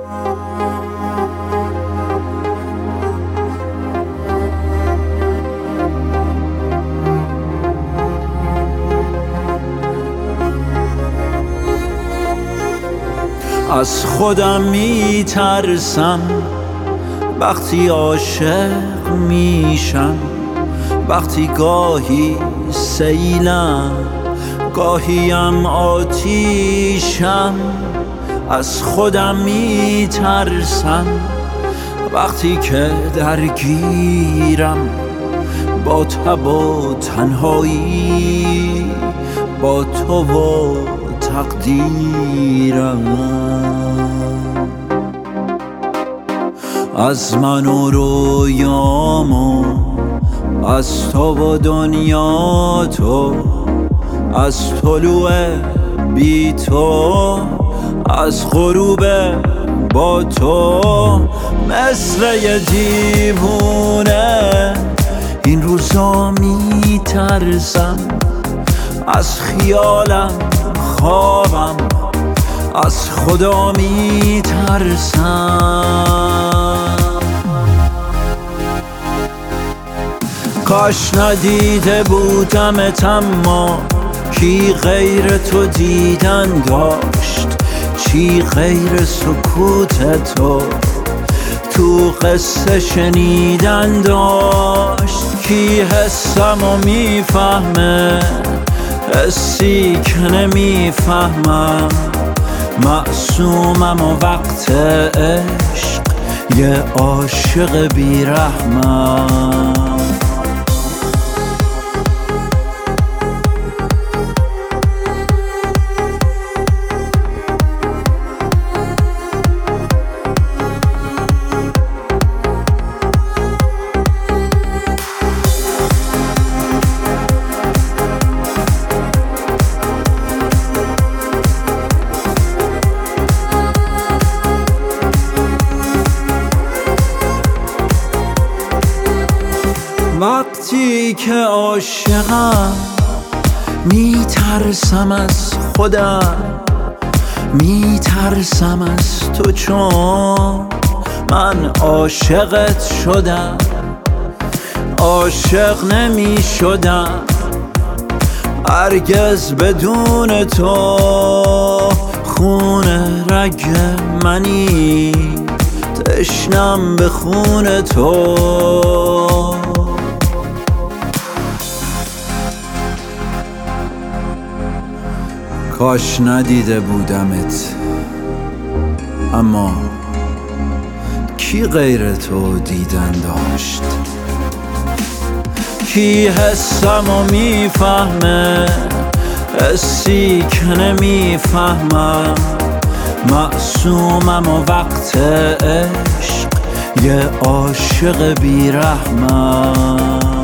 از خودم میترسم وقتی عاشق میشم، وقتی گاهی سیلم گاهیم آتیشم. از خودم میترسم وقتی که درگیرم با تب و تنهایی، با تو و تقدیرم. از من و رویام و از تو و دنیا تو، از طلوع بی تو، از غروب با تو. مثل یه دیوونه این روزا میترسم، از خیالم خوابم از خدا میترسم. کاش ندیده بودمت، اما کی غیر تو دیدن داشت؟ چی غیر سکوت تو تو قصه شنیدن داشت؟ کی حسمو میفهمه حسی که نمیفهمم؟ معصومم و وقت عشق یه عاشق بیرحمم. وقتی که عاشقم میترسم از خودم، میترسم از تو، چون من عاشقت شدم. عاشق نمی شدم هرگز بدون تو، خون رگ منی تشنم به خون تو. کاش ندیده بودمت، اما کی غیر تو دیدن داشت؟ کی حسمو میفهمه حسی که نمیفهمم؟ معصومم و وقت عشق یه عاشق بیرحمم.